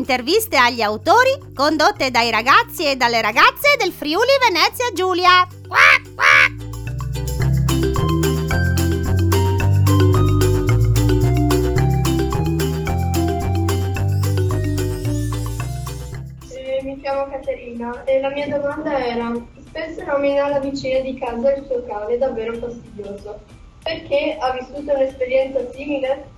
interviste agli autori condotte dai ragazzi e dalle ragazze del Friuli Venezia Giulia. Quack, quack. Mi chiamo Caterina e la mia domanda era: spesso nomina la vicina di casa il suo cane davvero fastidioso. Perché ha vissuto un'esperienza simile?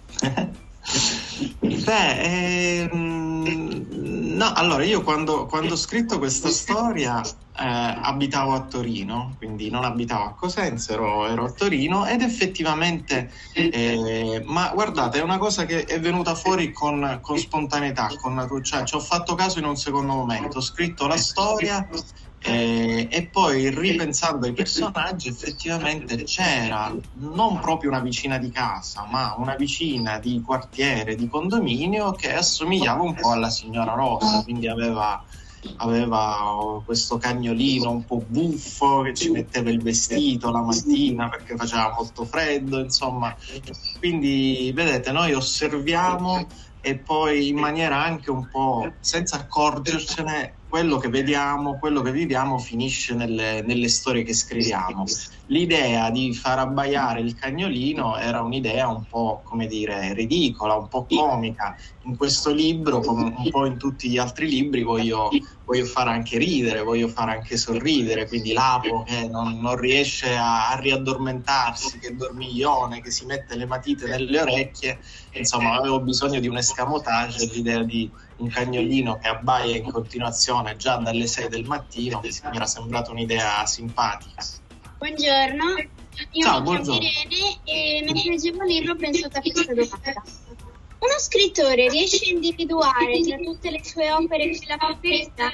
No, allora io quando ho scritto questa storia abitavo a Torino, quindi non abitavo a Cosenza, ero a Torino ed effettivamente, ma guardate, è una cosa che è venuta fuori con spontaneità, cioè ci ho fatto caso in un secondo momento, ho scritto la storia e poi ripensando ai personaggi effettivamente c'era non proprio una vicina di casa ma una vicina di quartiere, di condominio che assomigliava un po' alla signora Rossa, quindi aveva questo cagnolino un po' buffo che ci metteva il vestito la mattina perché faceva molto freddo, insomma, quindi vedete, noi osserviamo e poi in maniera anche un po' senza accorgercene quello che vediamo, quello che viviamo finisce nelle storie che scriviamo. L'idea di far abbaiare il cagnolino era un'idea un po', come dire, ridicola, un po' comica. In questo libro, come un po' in tutti gli altri libri, voglio fare anche ridere, voglio fare anche sorridere, quindi Lapo che non riesce a riaddormentarsi, che è dormiglione, che si mette le matite nelle orecchie, insomma avevo bisogno di un escamotage, l'idea di un cagnolino che abbaia in continuazione già dalle 6 del mattino mi era sembrata un'idea simpatica. Buongiorno, io Ciao, mi chiamo Irene e mentre leggevo il libro ho pensato a questa domanda. Uno scrittore riesce a individuare tra tutte le sue opere quella preferita?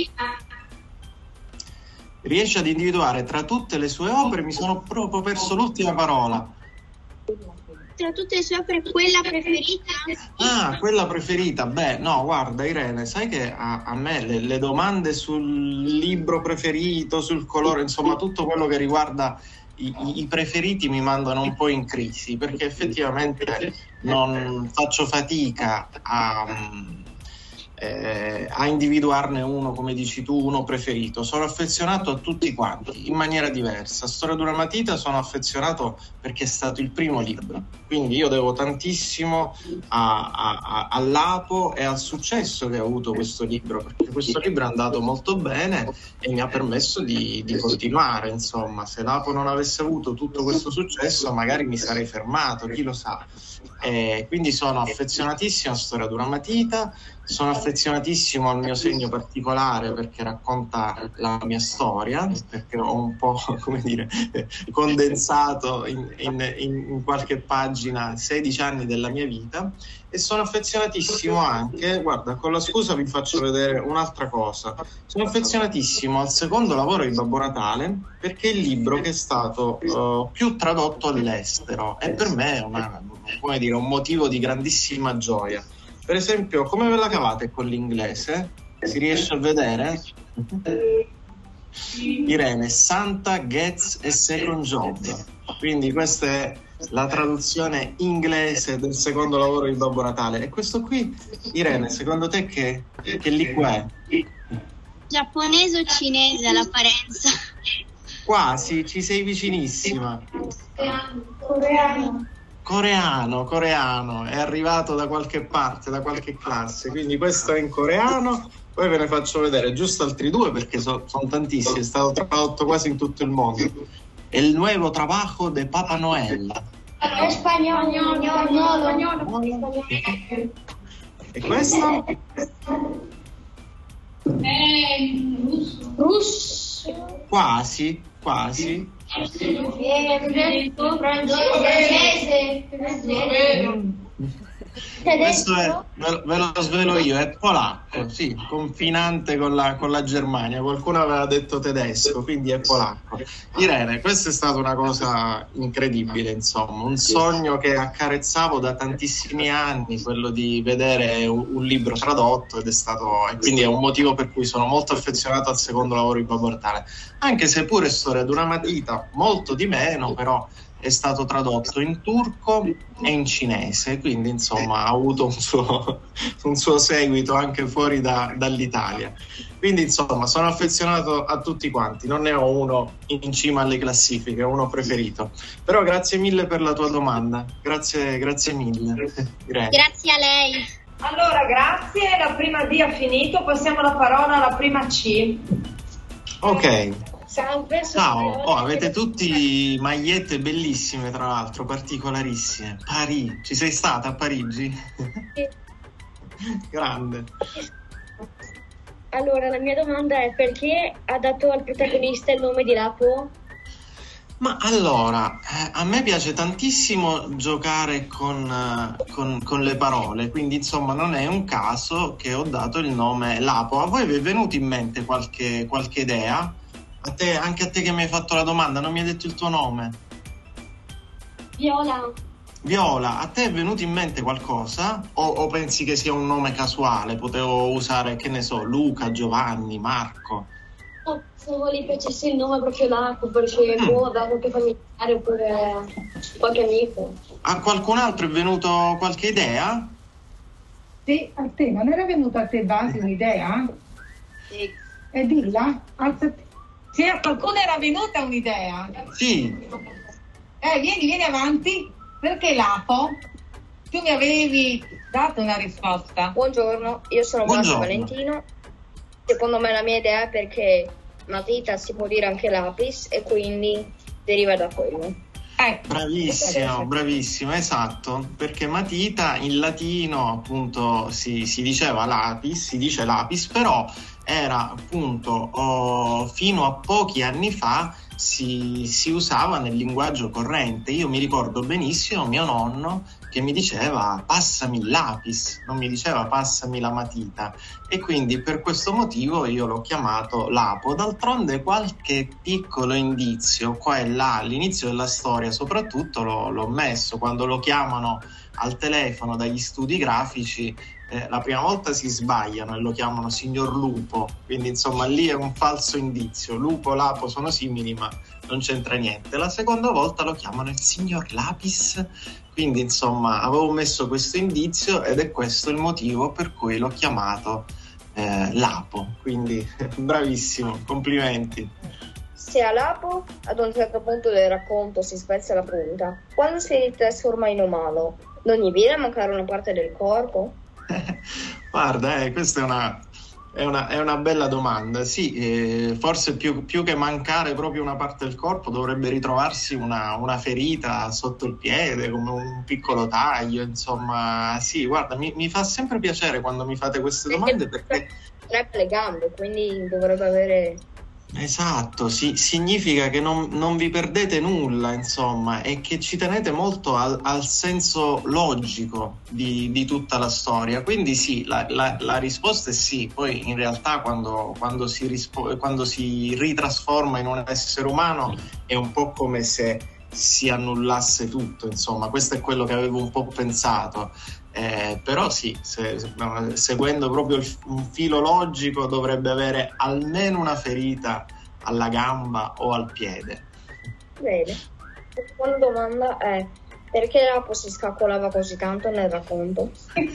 Riesce ad individuare tra tutte le sue opere, mi sono proprio perso l'ultima parola. Tra tutte le sue opere quella preferita? Ah, quella preferita. Beh, no, guarda Irene, sai che a me le domande sul libro preferito, sul colore, insomma tutto quello che riguarda i preferiti mi mandano un po' in crisi, perché effettivamente non faccio fatica a individuarne uno, come dici tu, uno preferito. Sono affezionato a tutti quanti in maniera diversa. Storia di una matita sono affezionato perché è stato il primo libro, quindi io devo tantissimo al Lapo e al successo che ha avuto questo libro, perché questo libro è andato molto bene e mi ha permesso di continuare, insomma. Se Lapo non avesse avuto tutto questo successo magari mi sarei fermato, chi lo sa. Quindi sono affezionatissimo a Storia di una matita, sono affezionatissimo al mio segno particolare perché racconta la mia storia, perché ho un po', come dire, condensato in qualche pagina 16 anni della mia vita, e sono affezionatissimo anche, guarda, con la scusa vi faccio vedere un'altra cosa, sono affezionatissimo al secondo lavoro di Babbo Natale perché è il libro che è stato più tradotto all'estero e per me è un motivo di grandissima gioia. Per esempio, come ve la cavate con l'inglese? Si riesce a vedere? Irene, Santa gets a second job. Quindi questa è la traduzione inglese del secondo lavoro di Babbo Natale. E questo qui, Irene, secondo te che lingua è? Giapponese o cinese all'apparenza? Quasi, ci sei vicinissima. Coreano, è arrivato da qualche parte, da qualche classe, quindi questo è in coreano, poi ve ne faccio vedere giusto altri due perché sono tantissimi, è stato tradotto quasi in tutto il mondo. È il nuovo trabajo de Papa Noel. Spagnolo. E questo? Russo. Quasi. Francese. Questo ve lo svelo io, è polacco, sì, confinante con la Germania. Qualcuno aveva detto tedesco, quindi è polacco. Irene, questa è stata una cosa incredibile, insomma, un sogno che accarezzavo da tantissimi anni, quello di vedere un libro tradotto, e quindi è un motivo per cui sono molto affezionato al secondo lavoro di Babbo Natale, anche se pure Storia di una matita, molto di meno, però è stato tradotto in turco e in cinese, quindi insomma ha avuto un suo seguito anche fuori dall'Italia. Quindi insomma sono affezionato a tutti quanti, non ne ho uno in cima alle classifiche, ho uno preferito. Però grazie mille per la tua domanda, grazie mille. Grazie a lei. Allora, grazie, la prima D ha finito, passiamo la parola alla prima C. Ok. Salve, Ciao, avete tutti magliette bellissime, tra l'altro, particolarissime. Parigi, ci sei stata a Parigi? Sì. Grande. Allora, la mia domanda è: perché ha dato al protagonista il nome di Lapo? Ma allora, a me piace tantissimo giocare con le parole, quindi insomma non è un caso che ho dato il nome Lapo. A voi vi è venuto in mente qualche idea? Anche a te che mi hai fatto la domanda, non mi hai detto il tuo nome. Viola, a te è venuto in mente qualcosa? O pensi che sia un nome casuale? Potevo usare, che ne so, Luca, Giovanni, Marco? Pensavo gli piacesse il nome proprio Lapo, perché da qualche familiare oppure qualche amico. A qualcun altro è venuto qualche idea? Sì, a te, non era venuta a te Basi un'idea? Sì. E dilla, alzati. Sì, a qualcuno era venuta un'idea? Sì. Vieni avanti. Perché Lapo? Tu mi avevi dato una risposta. Buongiorno, io sono Massimo Valentino. Secondo me la mia idea è perché matita si può dire anche lapis e quindi deriva da quello. Bravissimo, esatto, perché matita in latino appunto si diceva lapis, si dice lapis, però era appunto fino a pochi anni fa si usava nel linguaggio corrente. Io mi ricordo benissimo mio nonno che mi diceva passami il lapis, non mi diceva passami la matita, e quindi per questo motivo io l'ho chiamato Lapo. D'altronde qualche piccolo indizio qua e là all'inizio della storia soprattutto l'ho messo. Quando lo chiamano al telefono dagli studi grafici, la prima volta si sbagliano e lo chiamano signor Lupo, quindi insomma lì è un falso indizio. Lupo, Lapo sono simili ma non c'entra niente. La seconda volta lo chiamano il signor Lapis, quindi insomma avevo messo questo indizio ed è questo il motivo per cui l'ho chiamato Lapo, quindi bravissimo, complimenti. Se a Lapo ad un certo punto del racconto si spezza la punta, quando si ritrasforma in umano non gli viene a mancare una parte del corpo? Guarda, questa è una bella domanda. Sì, forse più che mancare proprio una parte del corpo dovrebbe ritrovarsi una ferita sotto il piede, come un piccolo taglio, insomma. Sì, guarda, mi fa sempre piacere quando mi fate queste domande perché Le gambe, quindi dovrebbe avere... Esatto, significa che non vi perdete nulla, insomma, e che ci tenete molto al senso logico di tutta la storia. Quindi sì, la risposta è sì. Poi in realtà quando si ritrasforma in un essere umano è un po' come se si annullasse tutto, insomma, questo è quello che avevo un po' pensato. Però sì, seguendo proprio un filo logico dovrebbe avere almeno una ferita alla gamba o al piede. Bene, la seconda domanda è: perché Lapo si scaccolava così tanto nel racconto?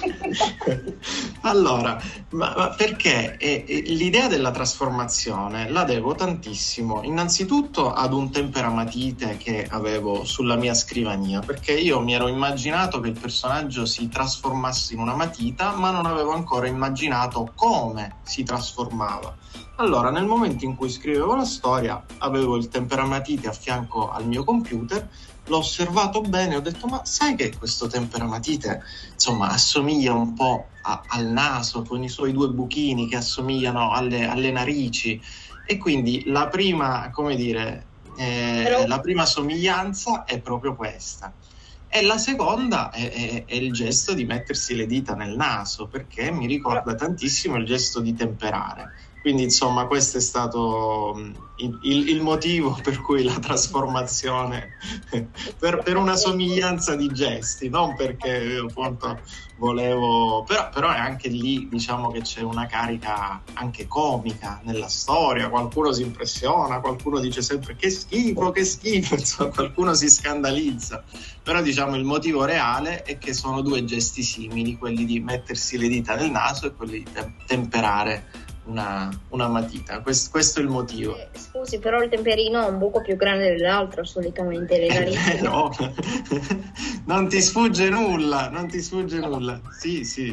Allora, ma perché l'idea della trasformazione la devo tantissimo innanzitutto ad un temperamatite che avevo sulla mia scrivania, perché io mi ero immaginato che il personaggio si trasformasse in una matita, ma non avevo ancora immaginato come si trasformava. Allora, nel momento in cui scrivevo la storia, avevo il temperamatite a fianco al mio computer, l'ho osservato bene, ho detto: ma sai che questo temperamatite insomma assomiglia un po' al naso, con i suoi due buchini che assomigliano alle narici, e quindi la prima, come dire, la prima somiglianza è proprio questa. E la seconda è il gesto di mettersi le dita nel naso, perché mi ricorda tantissimo il gesto di temperare. Quindi insomma questo è stato il motivo per cui la trasformazione, per una somiglianza di gesti, non perché appunto volevo, però è anche lì, diciamo che c'è una carica anche comica nella storia, qualcuno si impressiona, qualcuno dice sempre che schifo, insomma, qualcuno si scandalizza, però diciamo il motivo reale è che sono due gesti simili, quelli di mettersi le dita nel naso e quelli di temperare una matita. Questo è il motivo. Scusi, però il temperino ha un buco più grande dell'altro solitamente. Le narici. No. Non ti sfugge nulla. Sì. Sì,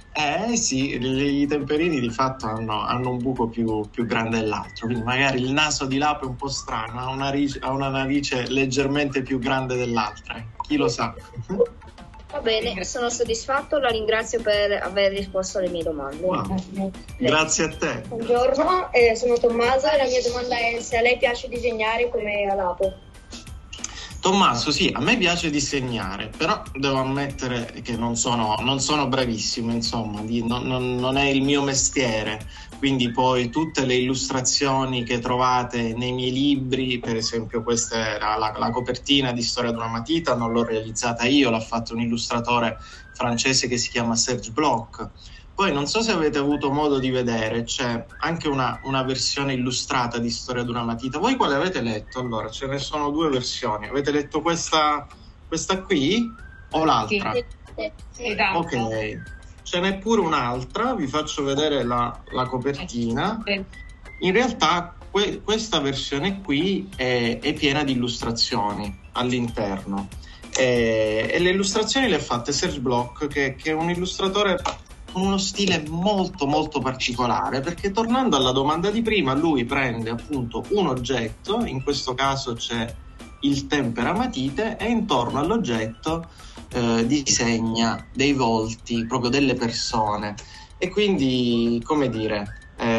i temperini di fatto hanno un buco più grande dell'altro, quindi magari il naso di Lapo è un po' strano, ha una narice leggermente più grande dell'altra, chi lo sa. Va bene, sono soddisfatto, la ringrazio per aver risposto alle mie domande. Wow. Grazie a te. Buongiorno, sono Tommaso e la mia domanda è se a lei piace disegnare come a Lapo. Tommaso, sì, a me piace disegnare, però devo ammettere che non sono bravissimo, insomma, non è il mio mestiere, quindi poi tutte le illustrazioni che trovate nei miei libri, per esempio questa era la copertina di Storia di una matita, non l'ho realizzata io, l'ha fatto un illustratore francese che si chiama Serge Bloch. Poi non so se avete avuto modo di vedere, c'è anche una versione illustrata di Storia di una matita. Voi quale avete letto? Allora, ce ne sono due versioni. Avete letto questa qui o l'altra? Sì. Ok, ce n'è pure un'altra, vi faccio vedere la copertina. In realtà questa versione qui è piena di illustrazioni all'interno. E le illustrazioni le ha fatte Serge Bloch, che è un illustratore con uno stile molto molto particolare, perché tornando alla domanda di prima, lui prende appunto un oggetto, in questo caso c'è il temperamatite, e intorno all'oggetto disegna dei volti proprio delle persone, e quindi, come dire,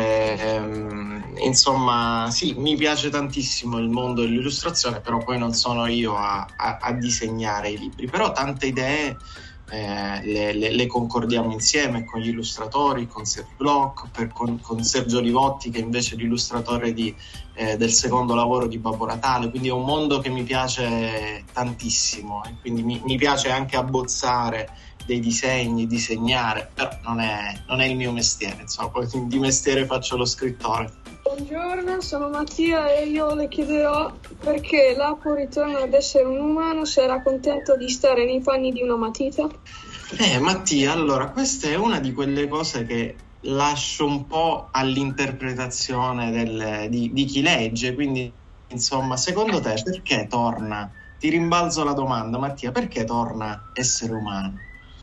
insomma sì, mi piace tantissimo il mondo dell'illustrazione, però poi non sono io a disegnare i libri, però tante idee le concordiamo insieme con gli illustratori, con Serge Bloch, con Sergio Livotti, che invece è l'illustratore del secondo lavoro di Babbo Natale, quindi è un mondo che mi piace tantissimo, e quindi mi piace anche abbozzare dei disegni, disegnare, però non è il mio mestiere, insomma, poi di mestiere faccio lo scrittore. Buongiorno, sono Mattia e io le chiederò perché Lapo ritorna ad essere un umano se era contento di stare nei panni di una matita. Mattia, allora, questa è una di quelle cose che lascio un po' all'interpretazione di chi legge, quindi insomma, secondo te perché torna? Ti rimbalzo la domanda, Mattia, perché torna essere umano?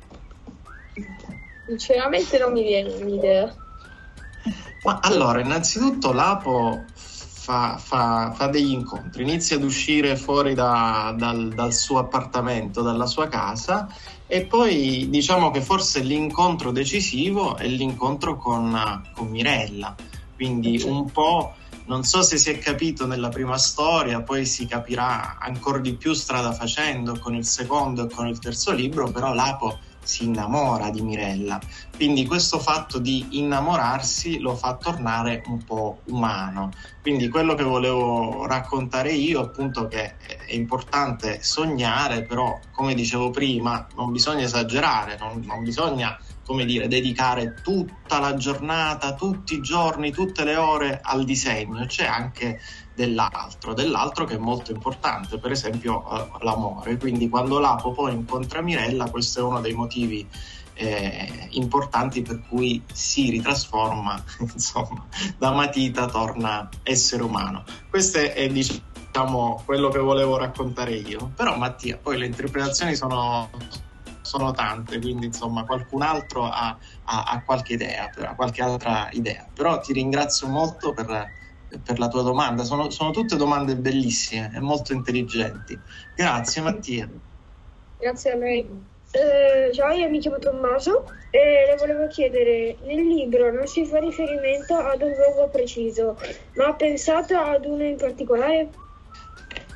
Sinceramente non mi viene un'idea. Ma allora, innanzitutto Lapo fa degli incontri, inizia ad uscire fuori dal suo appartamento, dalla sua casa, e poi diciamo che forse l'incontro decisivo è l'incontro con Mirella, quindi un po', non so se si è capito nella prima storia, poi si capirà ancora di più strada facendo con il secondo e con il terzo libro, però Lapo si innamora di Mirella, quindi questo fatto di innamorarsi lo fa tornare un po' umano. Quindi quello che volevo raccontare io, appunto, che è importante sognare, però come dicevo prima non bisogna esagerare, non bisogna, come dire, dedicare tutta la giornata, tutti i giorni, tutte le ore al disegno. C'è anche dell'altro che è molto importante, per esempio l'amore. Quindi quando Lapo poi incontra Mirella, questo è uno dei motivi importanti per cui si ritrasforma, insomma, da matita torna essere umano. Questo è diciamo quello che volevo raccontare io, però Mattia, poi le interpretazioni sono tante, quindi insomma qualcun altro ha qualche idea, qualche altra idea, però ti ringrazio molto per la tua domanda, sono tutte domande bellissime e molto intelligenti. Grazie Mattia. Grazie a lei. Ciao, io mi chiamo Tommaso e le volevo chiedere, nel libro non si fa riferimento ad un luogo preciso, ma ha pensato ad uno in particolare?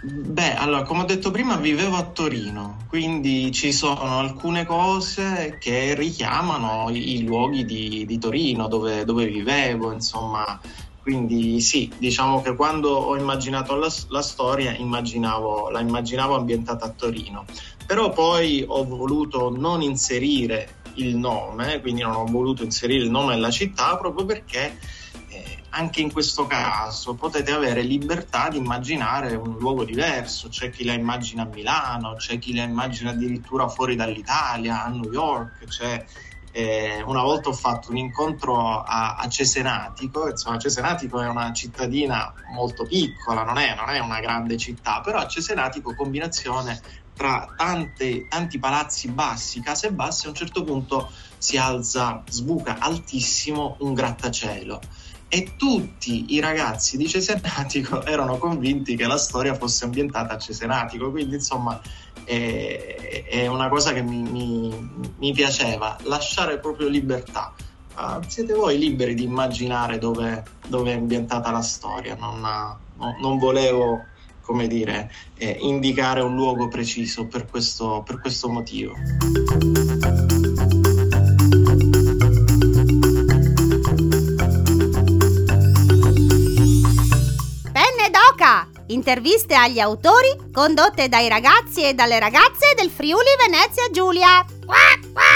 Beh, allora, come ho detto prima, vivevo a Torino, quindi ci sono alcune cose che richiamano i luoghi di Torino dove vivevo, insomma. Quindi sì, diciamo che quando ho immaginato la storia, la immaginavo ambientata a Torino. Però poi ho voluto non inserire il nome, quindi non ho voluto inserire il nome della città proprio perché anche in questo caso potete avere libertà di immaginare un luogo diverso. C'è chi la immagina a Milano, c'è chi la immagina addirittura fuori dall'Italia, a New York. Una volta ho fatto un incontro a Cesenatico. Insomma, Cesenatico è una cittadina molto piccola, non è una grande città, però a Cesenatico combinazione tra tanti palazzi bassi, case basse, a un certo punto sbuca altissimo un grattacielo. E tutti i ragazzi di Cesenatico erano convinti che la storia fosse ambientata a Cesenatico, quindi insomma è una cosa che mi piaceva, lasciare proprio libertà. Siete voi liberi di immaginare dove è ambientata la storia, non volevo, come dire, indicare un luogo preciso per questo motivo. Interviste agli autori condotte dai ragazzi e dalle ragazze del Friuli Venezia Giulia.